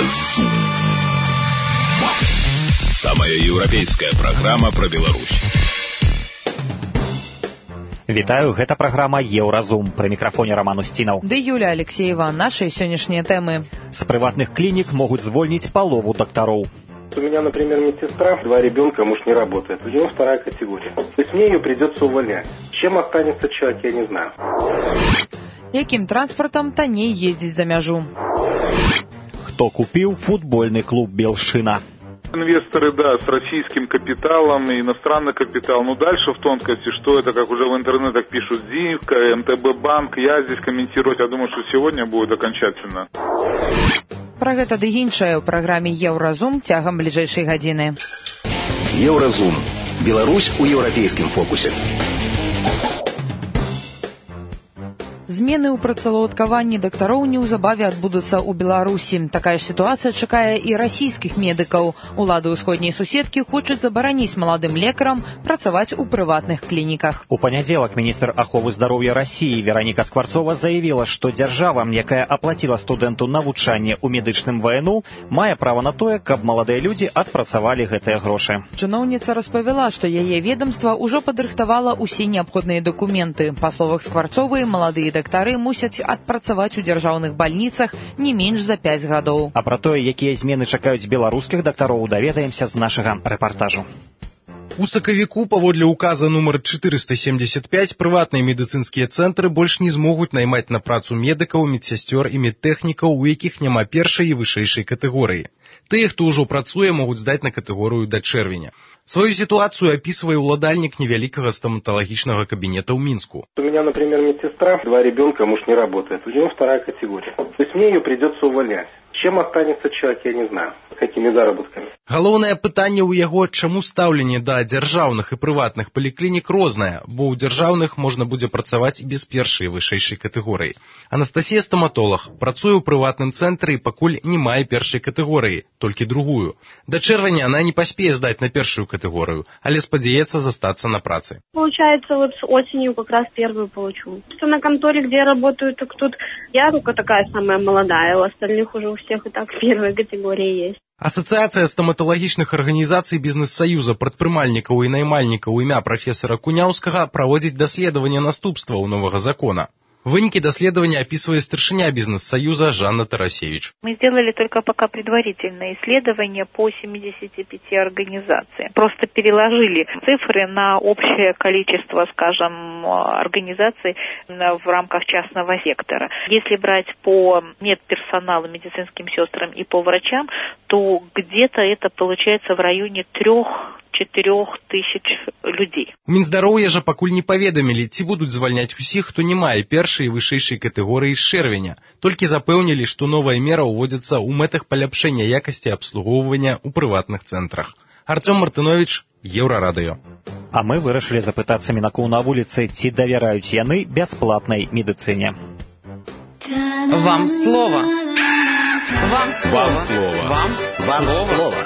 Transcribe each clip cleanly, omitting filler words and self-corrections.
Еўразум. Самая еўрапейская праграма пра Беларусь. Вітаю, гэта праграма «Еўразум». Пры мікрафоне Роман Устінаў. Ды Юля Алексеева. Наши сегодняшние темы. С прыватных клиник могут звольнить полову докторов. У меня, например, медсестра, 2 ребенка, муж не работает. У него 2 категория. То есть мне ее придется увольнять. Чем останется человек, я не знаю. Яким транспортом танней ездить за мяжу? Кто купил футбольный клуб «Белшина»? Инвесторы, да, с российским капиталом и иностранный капитал. Но дальше в тонкости, что это, как уже в интернетах пишут, Зивка, МТБ банк, я здесь комментировать, я думаю, что сегодня будет окончательно. Пра гэта ды іншае ў праграме «Еўразум» цягам бліжэйшай гадзіны. «Еўразум». Беларусь у еўрапейскім фокусе. Змены ў працаўладкаванні дактароў неўзабаве адбудуцца ў Беларусі. Такая ж сітуацыя чакае і расійскіх медыкаў. Улады ўсходняй суседкі хочуць забараніць маладым лекарам працаваць у прыватных клініках. У панядзелак міністр аховы здароўя России Вероніка Скварцова заявила, што дзяржава, якая аплаціла студэнту навучанне ў медычным ВНУ, мае права на тое, каб маладыя людзі адпрацавалі гэтыя грошы. Чыноўніца распавяла, што яе ведомства ўжо падрыхтавала ўсе неабходныя дакументы. Па словах Скварцовай, маладыя дактары мусяць адпрацаваць у дзяржаўных бальніцах не менш за 5 гадоў. А пра тое, якія змены чакаюць беларускіх дактароў, даведаемся з нашага рэпартажу. У сакавіку, паводле указа нумар 475, прыватныя медыцынскія цэнтры больш не змогуць наймаць на працу медыкаў, медсясцёр і медтэхнікаў, у якіх няма першай і вышэйшай катэгорыі. Тыя, хто ўжо працуе, могуць здаць на катэгорыю да чэрвеня. Свою ситуацию описывая уладальник невеликого стоматологичного кабинета в Минску. У меня, например, медсестра, 2 ребенка, муж не работает. У него 2 категория. То есть мне ее придется увольнять. Чем останется человек, я не знаю. Какими заработками. Галоўнае пытанне ў яго, чаму стаўленне да дзяржаўных і прыватных паліклінік рознае, бо ў дзяржаўных можна будзе працаваць і без першай і вышэйшай катэгорыі. Анастасія стаматолог, працуе ў прыватным цэнтры і пакуль не мае першай катэгорыі, толькі другую. Да чэрвеня она не паспее здаць на першую категорию, але спадзяецца застаться на праце. Получается, вот с осенью как раз первую получу. Что на конторе, где я работаю, так тут я только такая самая молодая, у остальных уже у всех и так первая категория есть. Асацыяцыя стаматалагічных арганізацый бізнес-саюза прадпрымальнікаў і наймальнікаў імя прафесара Куняўскага праводзіць даследаванне наступстваў новага закона. Вынікі даследования описывает старшыня бизнес-союза Жанна Тарасевич. Мы сделали только пока предварительное исследование по 75 организациям. Просто переложили цифры на общее количество, скажем, организаций в рамках частного сектора. Если брать по медперсоналу, медицинским сестрам и по врачам, то где-то это получается в районе 3-4 тысяч людей. У Мінздароўя жа пакуль не паведамілі, ці будуць звальняць усіх, хто не мае першай і вышэйшай катэгорыі з чэрвеня. Толькі запэўнілі, што новая мера ўводзіцца ў мэтах паляпшэння якасці абслугоўвання ў прыватных цэнтрах. Артём Мартынович, Еўрарадыё. А мы вырашылі запытацца мінакоў на вуліцы, ці давяраюць яны бясплатнай медыцыне. Вам слово. Вам слово. Вам слово.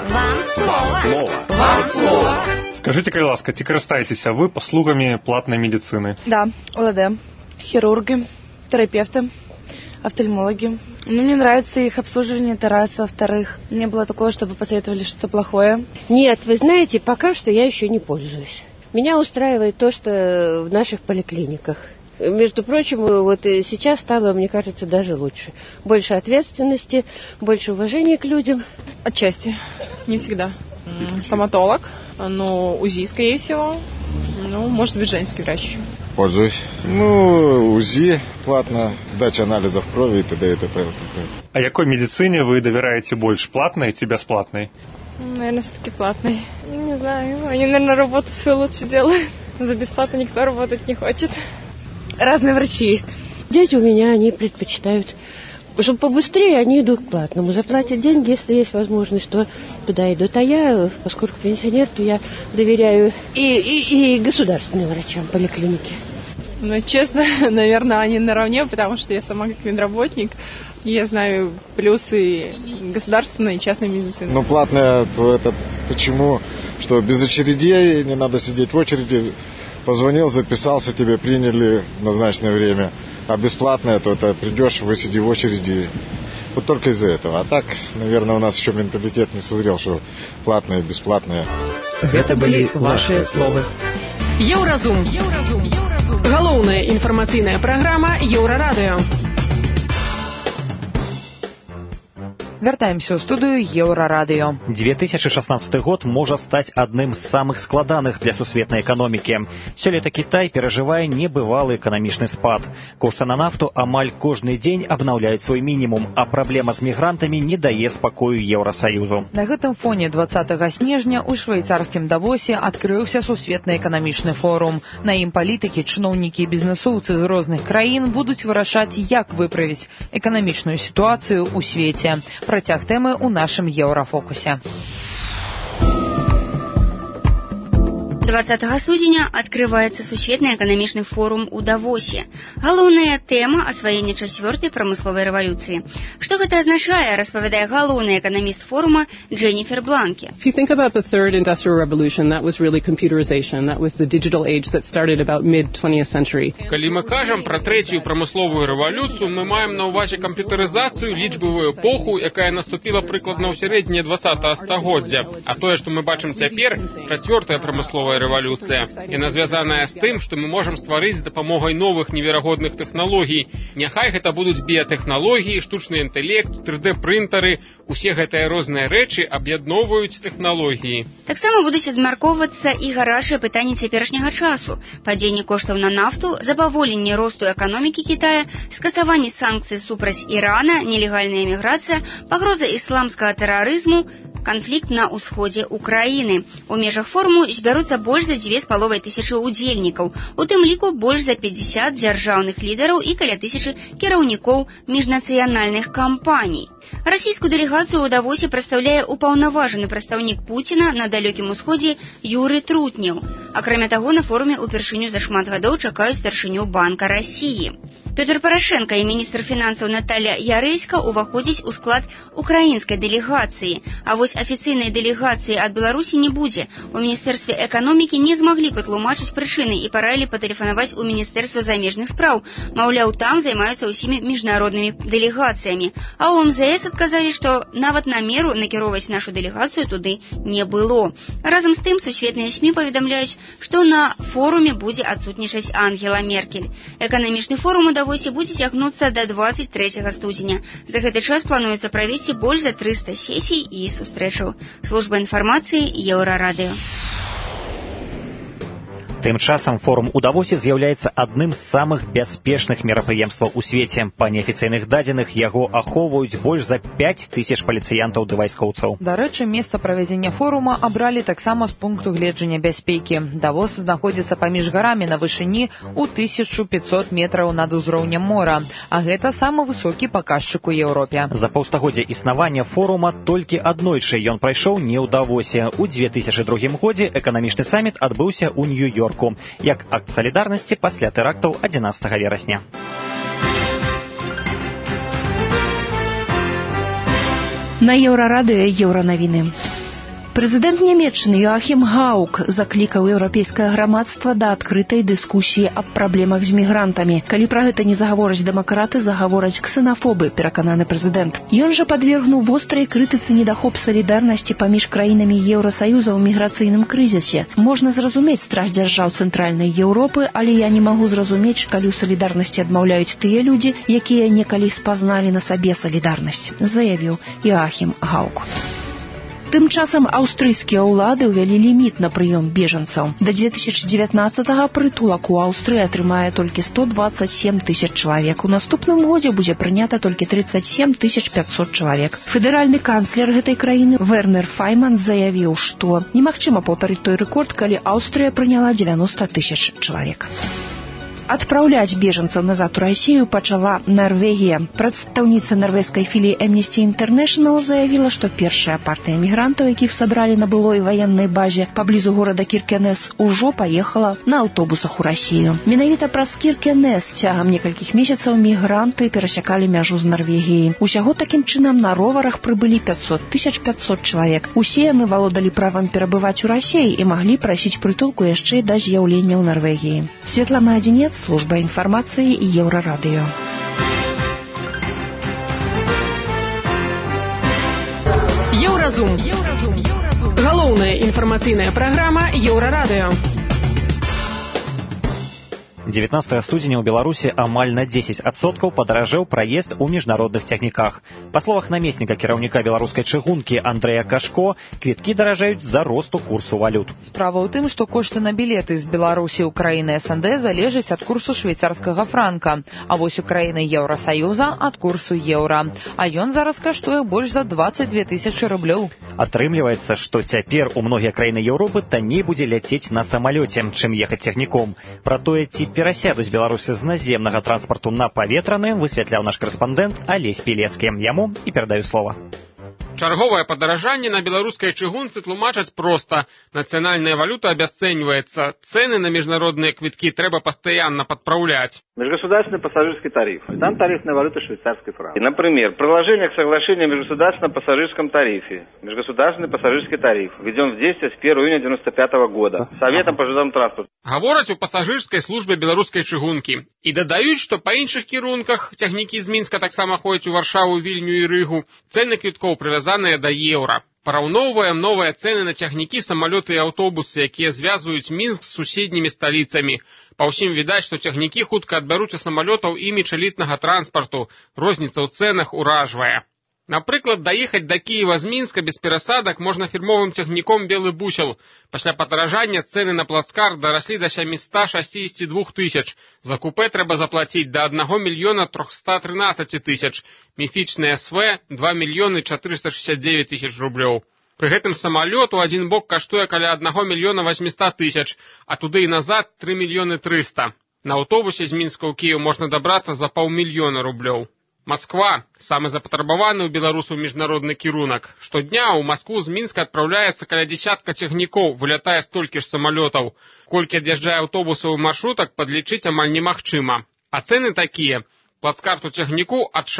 Вам слово. Скажите, калі ласка, ці карыстаецеся вы паслугамі платнай медицины? Да, ОЛД, хирурги, терапевты, офтальмологи. Мне нравится их обслуживание, это раз. Во-вторых, не было такого, чтобы посоветовали что-то плохое. Нет, вы знаете, пока что я еще не пользуюсь. Меня устраивает то, что в наших поликлиниках. Между прочим, вот сейчас стало, мне кажется, даже лучше. Больше ответственности, больше уважения к людям. Отчасти, не всегда. Стоматолог, УЗИ, скорее всего. Может быть, женский врач. Пользуюсь. УЗИ платно, сдача анализов крови и т.д. и т.п. А якой медицине вы доверяете больше, платной или бесплатной? Наверное, все-таки платной. Не знаю, они, наверное, работу свою лучше делают. За бесплатно никто работать не хочет. Разные врачи есть. Дети у меня, они предпочитают, чтобы побыстрее, они идут к платному. Заплатят деньги, если есть возможность, то туда идут. А я, поскольку пенсионер, то я доверяю и государственным врачам поликлиники. Честно, наверное, они наравне, потому что я сама как медработник, и я знаю плюсы государственной и частной медицины. Платная, то это почему? Что без очередей, не надо сидеть в очереди. Позвонил, записался, тебе приняли в назначенное время. А бесплатное, то это придешь, высиди в очереди Вот только из-за этого. А так, наверное, у нас еще менталитет не созрел, что платное, бесплатное. Это были ваши словы. Еўразум. Галоўная інфармацыйная праграма Еўрарадыё. Вяртаемся ў студыю Еўрарадыё. 2016 год можа стаць адным з самых складаных для сусветнай эканомікі. Сёлета Кітай перажывае небывалы эканамічны спад. Кошты на нафту амаль кожны дзень абнаўляюць свой мінімум, а праблема з мігрантамі не дае спакою Еўрасаюзу. На гэтым фоне 20 снежня ў швейцарскім Давосе адкрыўся сусветны эканамічны форум. На ім палітыкі, чыноўнікі і бізнесоўцы з розных краін будуць вырашаць, як выправіць эканамічную сітуацыю ў свеце. Працяг тэмы ў нашым Еўрафокусе. 20 студзеня открывается Сусветны эканамічны форум у Давосе. Галоўная тэма – асваенне 4-й прамысловай рэвалюцыі. Што гэта азначае, распавядае галоўны эканаміст форума Дженнифер Бланке. If you think about the third industrial revolution, that was really computerization. That was the digital age that started about mid-20th century. Калі мы кажам пра трэцюю прамысловую рэвалюцыю, мы маем на ўвазе камп'ютарызацыю, лічбавую эпоху, якая наступіла прыкладна ў сярэдзіне 20-го стагоддзя. А тое, што мы бачым цяпер, 4-я прамысловая рэвалюцыя. Яна звязаная з тым, што мы можам стварыць з дапамогай новых неверагодных тэхналогій. Няхай гэта будуць біятэхналогіі, штучны інтэлект, 3D-прынтары, усе гэтыя розныя рэчы аб'ядноўваюць тэхналогіі. Таксама будуць абмяркоўвацца і гарачыя пытанні цяперашняга часу. Падзенне коштаў на нафту, забаволенне росту эканомікі Кітая, скасаванне санкцый супраць Ірана, нелегальная эміграцыя, пагроза ісламскага тэрарызму, канфлікт на ўсходзе Украіны. У межах форуму збяруцца больш за 2500 удзельнікаў, у тым ліку больш за 50 дзяржаўных лідараў і каля 1000 кіраўнікоў міжнацыянальных кампаній. Расійскую дэлегацыю ў Давосе прадстаўляе упаўнаважаны прадстаўнік Пуціна на далёкім усходзе Юрый Трутнеў. Акрамя таго, на форуме упершыню за шмат гадоў чакаюць старшыню Банка Расіі. Пётр Парашенко і міністр фінансаў Наталья Ярэська ўваходзяць у склад украінскай дэлегацыі. А вось афіцыйнай дэлегацыі ад Беларусі не будзе. У Міністэрстве эканомікі не змаглі патлумачыць прычыны і параілі патэлефанаваць у Міністэрства замежных спраў. Маўляў, там займаюцца ўсімі міжнароднымі дэлегацыямі. А ў МЗС адказалі, што нават намеру накіроўваць нашу дэлегацыю туды не было. Разам з тым, сусветныя СМІ паведамляюць, што на форуме будзе адсутнічаць Ангела Меркель. Эканамічны форум у Давосе будзе цягнуцца да 23 студзеня. За гэты час плануецца правесці больш за 300 сесій і сустрэчаў. Служба інфармацыі Еўрарадыё. Тым часам форум у Давосе з'яўляецца адным з самых бяспечных мерапрыемстваў у свеце. Па неафіцыйных дадзеных яго ахоўваюць больш за 5000 паліцыянтаў ды вайскоўцаў. Дарэчы, месца правядзення форума абралі таксама з пункту гледжання бяспекі. Давос знаходзіцца паміж гарамі на вышыні ў 1500 метраў над узроўнем мора, а гэта самы высокі паказчык у Еўропе. За паўстагоддзя існавання форума толькі аднойчы ён прайшоў не ў Давосе. У 2002 годзе эканамічны саміт адбыўся ў Нью-Йорку як акт салідарнасці пасля тэрактаў 11 верасня. На Еўрарадыё еўранавіны. Прэзідэнт Нямецчыны Йоахім Гаук заклікаў еўрапейскае грамадства да адкрытай дыскусіі аб праблемах з мігрантамі. Калі пра гэта не загавораць дэмакраты, загавораць ксенафобы, перакананы прэзідэнт. Ён жа падвергнуў вострай крытыцы недахоп салідарнасці паміж краінамі Еўрасаюза ў міграцыйным крызісе. Можна зразумець страх дзяржаў цэнтральнай Еўропы, але я не магу зразумець, калі ў салідарнасці адмаўляюць тыя людзі, якія некалі спазналі на сабе салідарнасць, заявіў Йоахім Гаук. Тым часам аўстрыйскія ўлады ўвялі ліміт на прыём бежанцаў. Да 2019-го прытулак у Аўстрыі атрымае толькі 127 000 чалавек. У наступным годзе будзе прынята толькі 37 500 чалавек. Федэральны канцлер гэтай краіны Вернер Файман заявіў, што немагчыма паўтарыць той рэкорд, калі Аўстрыя прыняла 90 000 чалавек. Адпраўляць бежанцаў назад у Расію пачала Нарвегія. Прадстаўніца нарвежскай філіі Amnesty International заявіла, што першая партыя мігрантаў, якіх сабралі на былой ваеннай базе паблізу горада Кіркенес, ужо паехала на аўтобусах у Расію. Менавіта праз Кіркенес цягам некалькіх месяцаў мігранты перасякалі мяжу з Нарвегіяй. Усяго такім чынам на роварах прыбылі 500 500 чалавек. Усе яны валодалі правам перабываць у Расіі і маглі прасіць прытулку яшчэ да з'яўлення ў Нарвегіі. Светлана Адзінец, служба інфармацыі і Еўрарадыё. Еўразум. Галоўная інфармацыйная праграма Еўрарадыё. 19 студзеня ў Беларусі амаль на 10% падаражэў праезд у міжнародных цягніках. Па словах намесніка кіраўніка беларускай чыгункі Андрэя Кашко, квіткі даражаюць з-за росту курсу валют. Справа ў тым, што кошты на білеты з Беларусі ў краіны СНД залежаць ад курсу швейцарскага франка, а вось у краіны Еўрасаюза ад курсу еўра. А ён зараз каштуе больш за 22 тысячы рублёў. Атрымліваецца, што цяпер у многія краіны Еўропы танней будзе ляцець на самалёце, чым ехаць цягніком. Пра тое, ці перасядуць беларусы з наземнага транспарту на паветраны, высвятляў наш корэспандэнт Алесь Пілецкі. Яму і перадаю слова. Чарговае падаражанне на беларускай чыгунцы тлумачаць проста. Нацыянальная валюта абясцэньваецца. Цэны на міжнародныя квіткі трэба пастаянна падпраўляць. Межгосударственный пассажирский тариф. Там тарифная валюта швейцарский франк. И, например, приложение к соглашению о межгосударственном пассажирском тарифе. Межгосударственный пассажирский тариф введен в действие с 1 июня 1995 года Советом по железному транспорту. Гавораць у пассажирскай службе беларускай чыгункі. І дадаюць, што па іншых кірунках цягнікі з Мінска таксама ходзяць у Варшаву, Вільню і Рыгу. Цэны квіткоў прывязаныя да еўра. Параўноўваем новыя цэны на цягнікі, самалёты і аўтобусы, якія звязваюць Мінск з суседнімі сталіцамі. Па ўсім відаць, што цягнікі хутка адбяруць у самалётаў імідж элітнага транспарту. Розніца ў цэнах уражвае. Напрыклад, даехаць да Кіева з Мінска без перасадак можна фірмовым цягніком «Белы бусел». Пасля падаражання цэны на плацкарт дараслі да 762 тысяч. За купе трэба заплаціць да 1 мільёна 313 тысяч. Міфічны СВ – 2 мільёны 469 тысяч рублёў. Пры гэтым самалёт у адзін бок каштуе каля 1 мільёна 800 тысяч, а туды і назад 3 мільёны 300. На аўтобусе з Мінска ў Кіеў можна дабрацца за 500 000 рублёў. Москва – самы запатрабаваны ў беларусаў міжнародны кірунак. Штодня ў Маскву з Мінска адпраўляецца каля дзесятка цягнікоў, вылятае столькі ж самалётаў. Колькі ад'язджае аўтобусаў і маршрутак, падлічыць амаль немагчыма. А цэны такія. Плацкарт у цягніку ад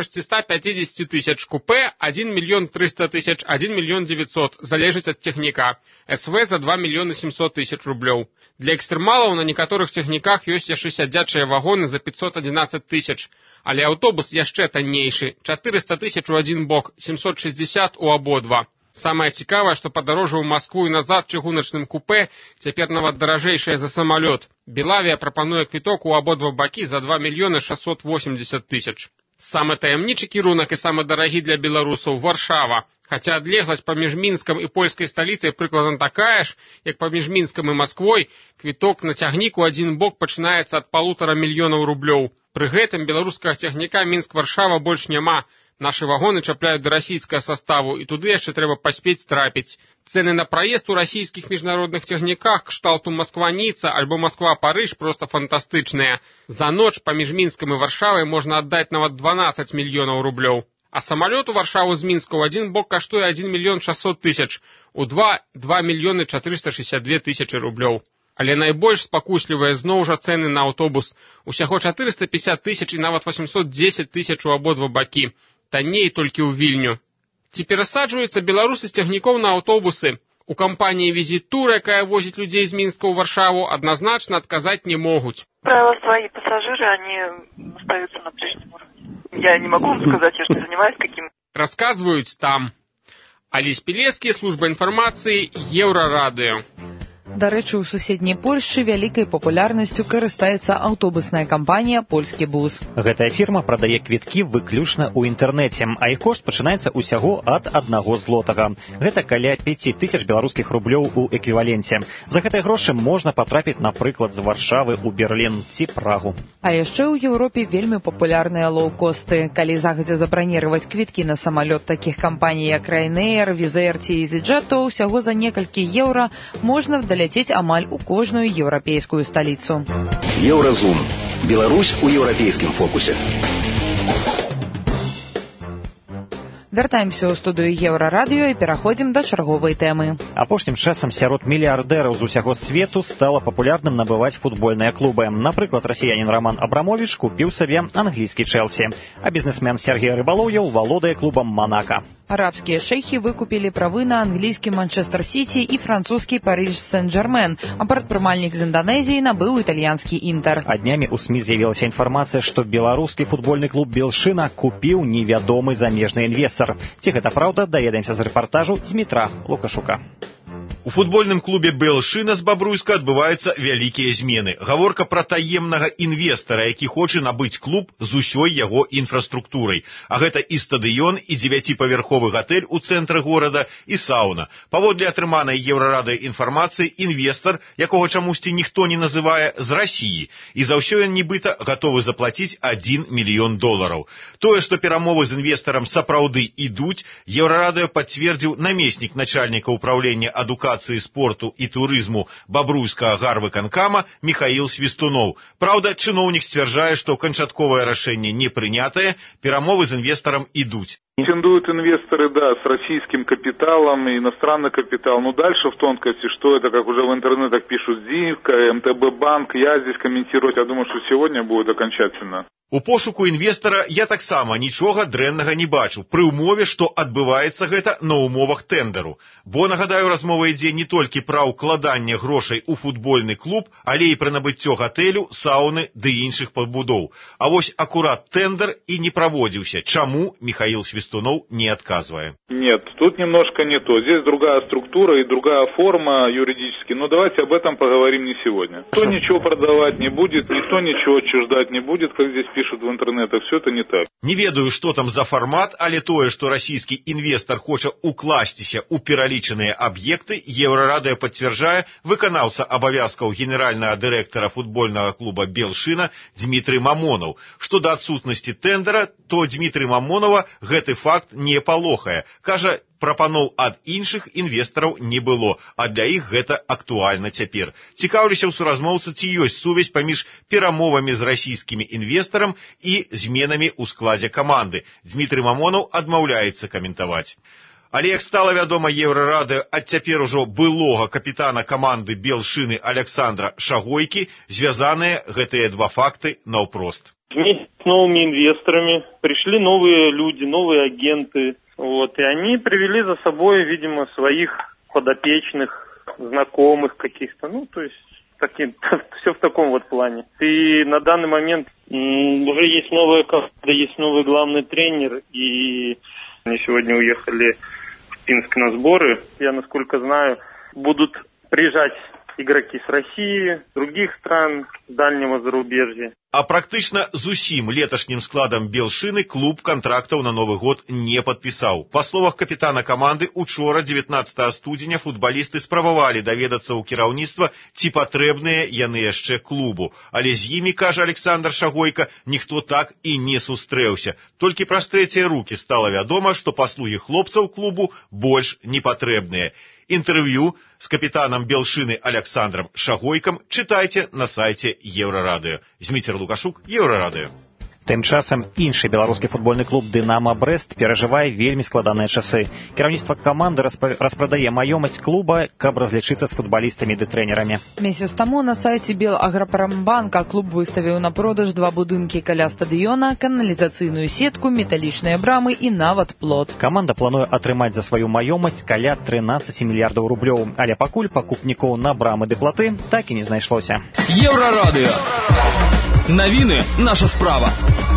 650 тысяч, купе 1 мільён 300 тысяч, 1 мільён 900, залежыць ад цягніка. СВ за 2 мільёны 700 тысяч рублёў. Для экстрэмалаў на некаторых цягніках ёсць яшчэ сядзячыя вагоны за 511 тысяч. Але аўтобус яшчэ таннейшы. 400 тысяч у адзін бок, 760 у абодва. Самае цікавае, што падарожжа ў Маскву і назад чыгуначным купе цяпер нават даражэйшае за самалёт. Белавія прапануе квіток у абодва бакі за 2 мільёны 680 тысяч. Самы таямнічы кірунак і самы дарагі для беларусаў – Варшава. Хаця адлегласць паміж Мінскам і польскай сталіцай прыкладна такая ж, як паміж Мінскам і Масквой, квіток на цягнік у адзін бок пачынаецца ад 1,5 мільёнаў рублёў. Пры гэтым беларускага цягніка Мінск-Варшава больш няма. Нашы вагоны чапляюць да расійскага саставу, і туды яшчэ трэба паспець трапіць. Цэны на праезд у расійскіх міжнародных цягніках кшталту Москва-Ніца альбо Москва-Парыж проста фантастычныя. За ноч паміж Мінскам і Варшавай можна аддаць нават 12 мільёнаў рублёў. А самалёт у Варшаву з Мінска ў адзін бок каштуе 1 мільён 600 тысяч, у 2 мільёны 462 тысячы рублёў. Але найбольш спакуслівыя зноў жа цэны на аўтобус. Усяго 450 тысяч і нават 810 тысяч у абодва бакі. Танней толькі ў Вільню. Ці перасаджваюцца беларусы з цягнікоў на аўтобусы? У кампаніі «Візітур», якая возіць людзей з Мінска ў Варшаву, адназначна адказаць не могуць. Правила свои пассажиры, они остаются на прежнем уровне. Я не могу вам сказать, я что занимаюсь каким. Расказваюць там. Алесь Пілецкі, служба інфармацыі, Еўрарадыё. Дарэчы, у суседняй Польшчы вялікай папулярнасцю карыстаецца аўтобусная кампанія «Польскі бус». Гэтая фірма прадае квіткі выключна ў інтэрнэце, а іх кошт пачынаецца ўсяго ад 1 злотага. Гэта каля 5000 беларускіх рублёў у эквіваленце. За гэтыя грошы можна патрапіць, напрыклад, з Варшавы ў Берлін ці Прагу. А яшчэ ў Еўропе вельмі папулярныя лоўкосты. Калі загадзя забраніраваць квіткі на самалёт такіх кампаній, як Ryanair, Wizz Air ці EasyJet, то ўсяго за некалькі еўра можна ляцець амаль у кожную еўрапейскую сталіцу. Еўразум. Беларусь у еўрапейскім фокусе. Вяртаемся ў студыю Еўрарадыё і пераходзім да чарговай тэмы. Апошнім часам сярод мільярдэраў з усяго свету стала папулярным набываць футбольныя клубы. Напрыклад, расіянін Роман Абрамовіч купіў сабе англійскі Чэлсі, а бізнесмен Сергей Рыбалоўяў валодае клубам Монака. Арабские шейхи выкупили правы на английский Манчестер Сити и французский Париж Сен-Жермен, а прадпрымальнік з Индонезии набыў итальянский Интер. А днями у СМИ з'явілася информация, что белорусский футбольный клуб «Белшина» купил невядомый замежный инвестор. Ці гэта правда, даведаемся з рэпартажу Дмітра Лукашука. У футбольным клубе «Белшина» з Бабруйска адбываюцца вялікія змены. Гаворка пра таемнага інвестара, які хоча набыць клуб з усёй яго інфраструктурай. А гэта і стадыён, і 9павярховы гатэль у цэнтры горада, і сауна. Паводле атрыманай Еўрарадай інфармацыі, інвестар, якога чамусьці ніхто не называе, з Расіі. І за ўсё ён нібыта гатовы заплаціць $1 мільён. Тое, што перамовы з інвестарам сапраўды ідуць, Еўрарадаю пацвердзіў намеснік начальніка ўправлення адукацыі, спорту и туризму Бабруйскага гарвыканкама Михаил Свистунов. Правда, чыноўнік сцвярджае, што канчатковае рашэнне не прынятае, перамовы з інвестарам ідуць. Претендуют инвесторы, да, с российским капиталом, иностранный капитал. Но дальше в тонкости, что это, как уже в интернетах пишут, Зивка, МТБ банк, я здесь комментировать, я думаю, что сегодня будет окончательно. У пошуку інвестара я таксама нічога дрэннага не бачу, пры ўмове, што адбываецца гэта на умовах тэндеру. Бо, нагадаю, размова ідзе не толькі пра ўкладанне грошай у футбольны клуб, але і пра набыццё гатэлю, сауны ды іншых пабудоў. А вось акурат тэндер і не праводзіўся. Чаму Михаил Свистунов не отказывая? Нет, тут немножко не то. Здесь другая структура и другая форма юридически. Но давайте об этом поговорим не сегодня. Никто ничего продавать не будет, никто ничего отчуждать не будет, как здесь пишут в интернетах. Все это не так. Не ведаю, что там за формат, але тое, что российский инвестор хоча укласціся у пералічаныя аб'екты, Еўрарадая пацвярджае выканаўца абавязкаў генеральнага дырэктара футбольного клуба «Белшина» Дмитрий Мамонов. Что до отсутнасці тэндера, то Дмитрий Мамонова гэты факт не палохае. Кажа, прапаноў ад іншых інвестараў не было, а для іх гэта актуальна цяпер. Цікаўлюся ў суразмоўца, ці ёсць сувязь паміж перамовамі з расійскімі інвестарам і зменамі ў складзе каманды. Дмитрий Мамонов адмаўляецца каментаваць. Але як стала вядома Еўрарадаю ад цяпер ужо былога капітана каманды «Белшины» Александра Шагойкі, звязаныя гэтыя два факты наўпрост. Вместе с новыми инвесторами пришли новые люди, новые агенты. И они привели за собой, видимо, своих подопечных, знакомых каких-то. Все в таком вот плане. И на данный момент уже есть новая команда, есть новый главный тренер. И они сегодня уехали в Пинск на сборы. Я, насколько знаю, будут приезжать игроки с России, других стран, дальнего зарубежья. А практычна з усім леташнім складам «Белшины» клуб контрактаў на Новы год не падпісаў. Па словах капітана каманды, учора, 19 студзеня, футбалісты спрабавалі даведацца ў кіраўніцтва, ці патрэбныя яны яшчэ клубу. Але з імі, кажа Александр Шагойка, ніхто так і не сустрэўся. Толькі праз трэція рукі стала вядома, што паслугі хлопцаў клубу больш не патрэбныя. Интервью с капитаном «Белшины» Александром Шагойком читайте на сайте Еўрарадыё. Дміцер Лукашук, Еўрарадыё. Тым часам іншы беларускі футбольны клуб «Дынамо Брэст» перажывае вельмі складаныя часы. Кіраўніцтва каманды распрадае маёмасць клуба, каб разлічыцца з футбалістамі ды трэнерамі. Месяц таму на сайце Белаграпромбанка клуб выставіў на продаж 2 будынкі каля стадыёна, каналізацыйную сетку, металічныя брамы і нават плот. Каманда плануе атрымаць за сваю маёмасць каля 13 мільярдаў рублёў, але пакуль пакупнікоў на брамы ды платы так і не знайшлося. Еўрарадыё. Навіны наша справа.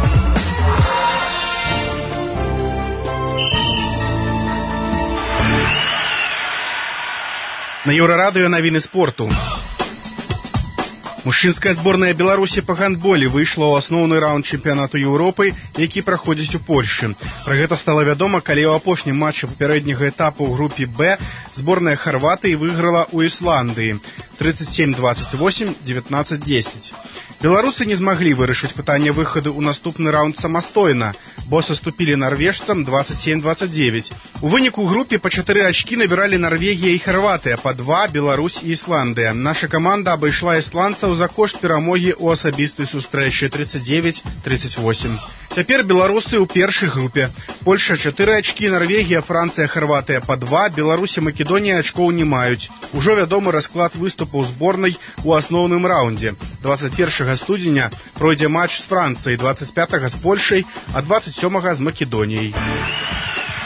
На Еўрарадыё навіны спорту. Мужчынская зборная Беларусі па гандболе выйшла ў асноўны раунд чэмпіянату Еўропы, які праходзіць у Польшчы. Пра гэта стала вядома, калі ў апошнім матчы папярэдняга этапу ў групе Б зборная Харватыі выйграла ў Ісландыі 37-28, 19-10. Беларусы не змаглі вырашыць пытанне выхаду ў наступны раунд самастойна, бо саступілі нарвежцам 27-29. У выніку групе па 4 ачкі набіралі Нарвегія і Харватыя, па 2 Беларусь і Ісландыя. Наша каманда абайшла ісландцаў за кошт перамогі ў асабістай сустрэчы 39-38. Цяпер беларусы ў першай групе. Польша 4 ачкі, Нарвегія, Францыя, Харватыя па 2, Беларусь і Македонія ачкоў не маюць. Ужо вядомы расклад выступаў зборнай у асноўным раундзе. 21 студзеня пройдзе матч з Францыяй, 25 з Польшай, а 27 з Македоніяй.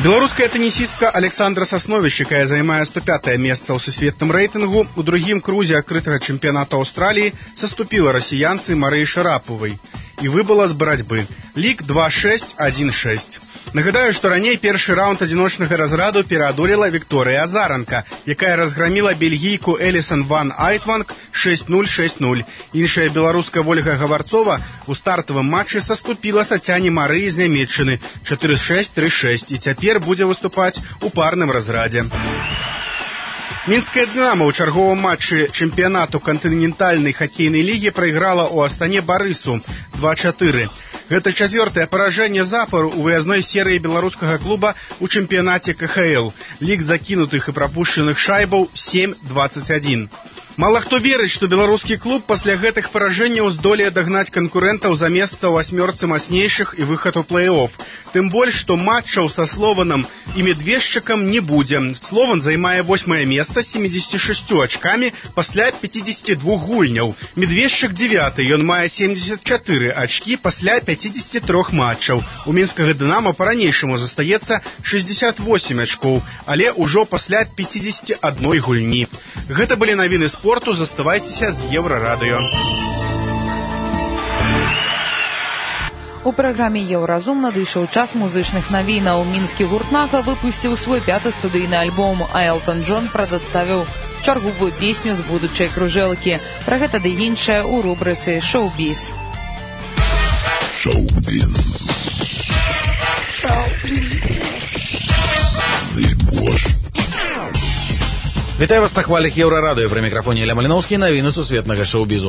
Беларуская теннисистка Александра Саснович, якая займае 105-е месца ў сусветным рэйтынгу, у другім крузе адкрытага чэмпіянату Аўстраліі саступіла расіянцы Марыі Шарапавай і выбыла з барацьбы. Лік 2-6, 1-6. Нагадаю, што раней першы раунд адзіночнага разраду пераадолела Вікторыя Азаранка, якая разграміла бельгійку Элісан ван Айтванг 6-0, 6-0. Іншая беларуска Вольга Гаварцова у стартавым матчы саступіла Тацяне Марыі з Нямецчыны 4-6, 3-6 і цяпер будзе выступаць у парным разрадзе. Мінская «Дынамо» ў чарговым матчы чэмпіянату кантынентальнай хакейнай лігі прайграла ў Астане Барысу 2-4. Гэта чацвёртае паражэнне запар у выязной серыі беларускага клуба ў чэмпіянаце КХЛ. Лік закінутых і прапушчаных шайбаў 7-21. Мала хто верыць, што беларускі клуб пасля гэтых паражэнняў здолее дагнаць канкурэнтаў за месца ў васьмёрцы мацнейшых і выхад у плэй-оф. Тым больш, што матчаў са Слованам і Медвешчыкам не будзе. Слован займае 8-е месца з 76 ачкамі пасля 52 гульняў. Медвешчык 9-й, ён мае 74 ачкі пасля 53 матчаў. У мінскага «Дынамо» па-ранейшаму застаецца 68 ачкоў, але ўжо пасля 51 гульні. Гэта былі навіны спорту, заставайцеся з Еўрарадыё. У праграме «Еўразум» надышоў час музычных навінаў. Мінскі гурт «Нака» выпусціў свой 5-й студыйны альбом, а Элтон Джон прадаставіў чарговую песню з будучай кружэлкі. Пра гэта ды іншае ў рубрыцы «Шоу-біз». Шоу-біз. Вітаю вас на хвалях Еўрарадыё. Пры мікрафоне Ілля Маліноўскі, навіны сусветнага шоу-бізу.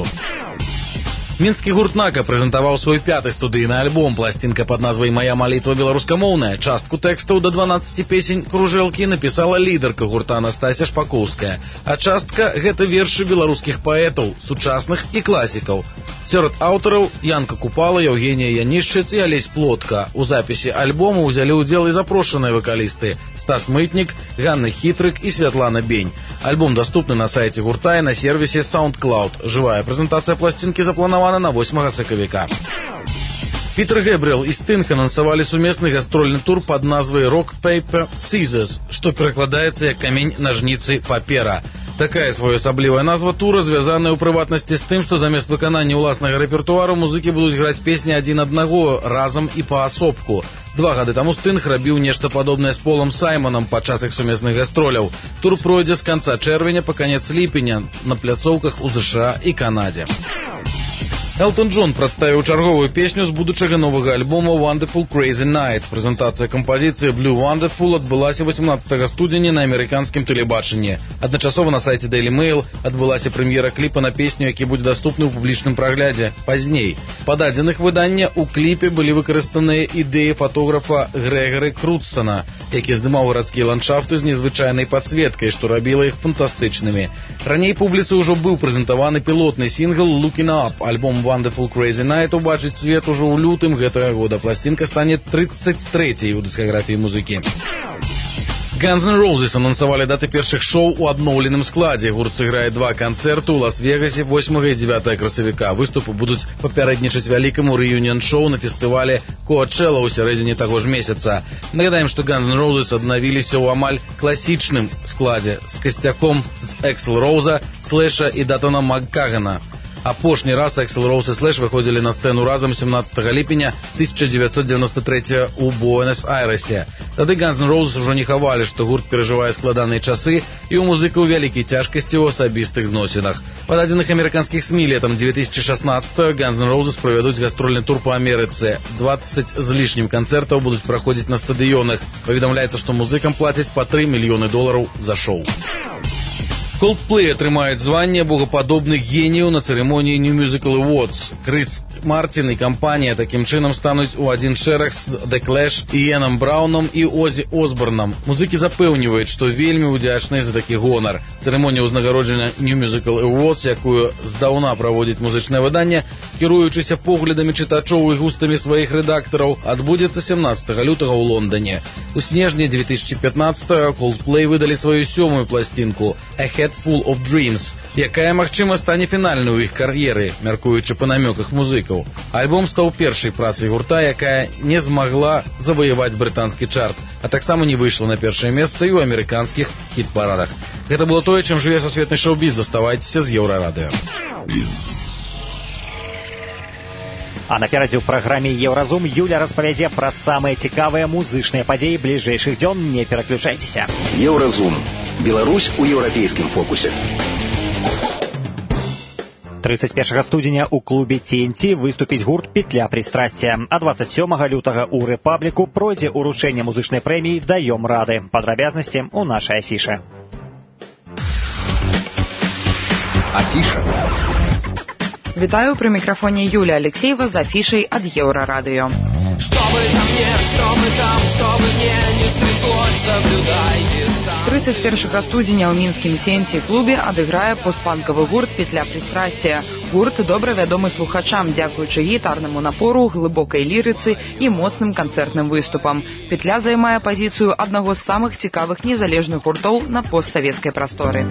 Мінскі гурт «Нака» прэзентаваў свой 5-й студыйны альбом. Пласцінка пад назвай «Мая малітва беларускамоўная». Частку тэкстаў да 12 песень кружэлкі напісала лідарка гурта Анастасія Шпакоўская, а частка — гэта вершы беларускіх паэтаў, сучасных і класікаў. Сярод аўтараў Янка Купала, Евгенія Янішчыц і Алесь Плотка. У запісе альбому ўзялі ўдзел і запрошаныя вакалісты Стас Мытнік, Ганна Хітрык і Святлана Бень. Альбом даступны на сайце гурта і на сервісе SoundCloud. Жывая прэзентацыя пласцінкі запланавана на 8 сакавіка. Пітер Гэбрыэл і Стынг анансавалі сумесны гастрольны тур пад назвай «Rock, Paper, Scissors», што перакладаецца як «Камень, нажніцы, папера». Такая своеасаблівая назва тура звязаная ў прыватнасці з тым, што замест выканання ўласнага рэпертуару музыкі будуць граць песні адзін аднаго, разам і паасобку. 2 гады таму Стынг рабіў нешта падобнае з Полом Саймонам падчас іх сумесных гастроляў. Тур пройдзе з канца чэрвеня па канец ліпеня на пляцоўках у США і Канадзе. Элтон Джон прадставіў чарговую песню з будучага новага альбома «Wonderful Crazy Night». Прэзентацыя кампазіцыі «Blue Wonderful» адбылася 18 студзеня на амерыканскім тэлебачанні. Адначасова на сайце Daily Mail адбылася прэм'ера кліпа на песню, які будзе даступны ў публічным праглядзе пазней. Па дадзеных выдання ў кліпе былі выкарыстаныя ідэі фотографа Грэгары Крутсона, які здымаў гарадскія ландшафты з незвычайнай падсветкай, што рабіла іх фантастычнымі. Раней публіцы ўжо быў прэзентаваны пілотны сінгл «Looking Up». Альбом «Wonderful Crazy Night» убачыць свет ужо ў лютым гэтага года. Пласцінка стане 33-й у дыскаграфіі музыкі. Guns N' Roses анансавалі даты першых шоу у адноўленым складзе. Гурт сыграе 2 канцэрты ў Лас-Вегасе 8 і 9 красавіка. Выступы будуць папярэднічаць вялікаму рэюніён-шоу на фестывале Коачэла ў сярэдзіне таго ж месяца. Нагадаем, што Guns N' Roses аднавіліся ў амаль класічным складзе з касцяком з Эксл Роуза, Слэша і Датона Маккагана. Апошні раз Эксл Роуз і Слэш выходзілі на сцэну разам 17 ліпеня 1993 у Буэнос-Айресе. Тады Guns N' Roses ужо не хавалі, што гурт перажывае складаныя часы і ў музыкаў вялікія цяжкасці ў асабістых зносінах. Па дадзеных амерыканскіх СМІ летам 2016 Guns N' Roses правядуць гастрольны тур па Амерыцы. 20 з лішнім канцэртаў будуць праходзіць на стадыёнах. Паведамляецца, што музыкам плацяць па $3 мільёны за шоу. Coldplay атрымаюць званне богападобных геніяў на цырымоніі New Musical Awards. Крыс Мартин і кампанія такім чынам стануць у адзін шэраг з The Clash, Іэном Браўнам і Озі Осборнам. Музыкі запэўніваюць, што вельмі ўдзячныя за такі гонар. Цырымонія ўзнагароджання New Musical Awards, якую здаўна праводзіць музычнае выданне, кіруючыся поглядамі чытачоў і густамі сваіх рэдактараў, адбудзецца 17 лютага ў Лондане. У снежні 2015-го Coldplay выдалі сваю 7-ю пласцінку «A Head Full of Dreams», якая, магчыма, стане фінальнай у іх кар'еры, мяркуючы па намёках музыкаў. Альбом стаў першай працай гурта, якая не змагла заваяваць брытанскі чарт, а таксама не выйшла на першае месца і ў амерыканскіх хіт-парадах. Гэта было тое, чым жыве сусветны шоу-біз. Заставайцеся з Еўрарадыё. А наперадзе ў праграме «Еўразум» Юля распавядзе пра самыя цікавыя музычныя падзеі бліжэйшых дзён. Не пераключайцеся. Еўразум. Беларусь у еўрапейскім фокусе. 31 студзеня ў клубе TNT выступіць гурт «Петля пристрастия». А 27 лютага ў Рэпабліку пройдзе ўручэнне музычнай прэміі «Даём рады». Падрабязнасці ў нашай афішы. Афіша. Вітаю, пры мікрафоне Юлія Алексеева з афішай ад Еўрарадыё. Что бы там не, что бы там, что бы не стряслось, соблюдай дистанцию. 31 студзеня ў мінскім TNT-клубе адыграе постпанкавы гурт «Петля пристрастия». Гурт добра вядомы слухачам, дзякуючы гітарнаму напору, глыбокай лірыцы і моцным канцэртным выступам. «Петля» займае пазіцыю аднаго з самых цікавых незалежных гуртоў на постсавецкай прасторы.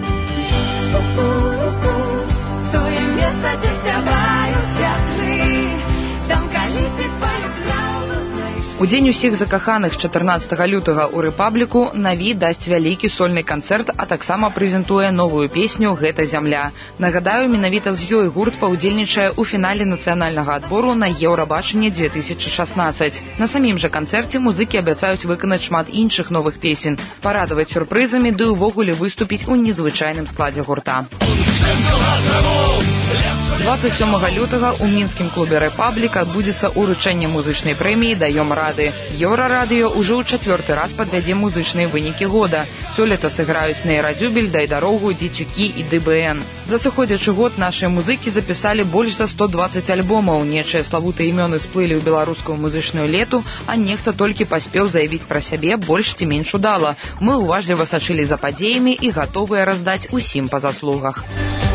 У дзень усіх закаханых 14 лютага ў Рэпабліку Наві дасць вялікі сольны канцэрт, а таксама прэзентуе новую песню «Гэта зямля». Нагадаю, менавіта з ёй гурт паўдзельнічае ў фінале нацыянальнага адбору на Еўрабачанне 2016. На самім жа канцэрце музыкі абяцаюць выканаць шмат іншых новых песень, парадаваць сюрпрызамі ды ўвогуле выступіць у незвычайным складзе гурта. 27 лютага ў мінскім клубе «Рэпабліка» адбудзецца ўручэнне музычнай прэміі «Даём рады». Еўрарадыё ўжо ў 4-й раз падвядзе музычныя вынікі года. Сёлета сыграюць «Нейрадзюбель», «Дай дарогу», «Дзецюкі» і «ДБН». За сыходзячы год нашыя музыкі запісалі больш за 120 альбомаў. Нечыя славутыя імёны сплылі ў беларускую музычную лету, а нехта толькі паспеў заявіць пра сябе больш ці менш удала. Мы уважліва сачылі за падзеямі і гатовыя раздаць усім па заслугах.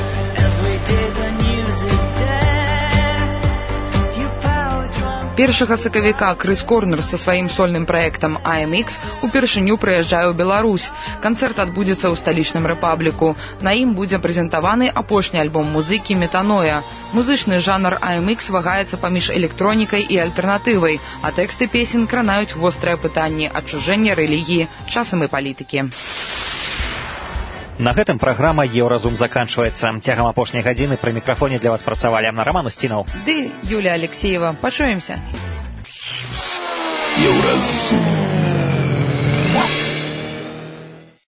1 сакавіка Крыс Корнер са сваім сольным праектам AMX упершыню прыязджае ў Беларусь. Канцэрт адбудзецца ў сталічным Рэпабліку. На ім будзе прэзентаваны апошні альбом музыкі «Метаноя». Музычны жанр AMX вагаецца паміж электронікай і альтэрнатывай, а тэксты песень кранаюць вострыя пытанні адчужэння рэлігіі, часам і палітыкі. На гэтым праграма «Еўразум» заканчваецца. Цягам апошняй гадзіны пры мікрафоне для вас працавалі Роман Устінаў ды Юлія Алексеева. Пачуемся. Еўразум.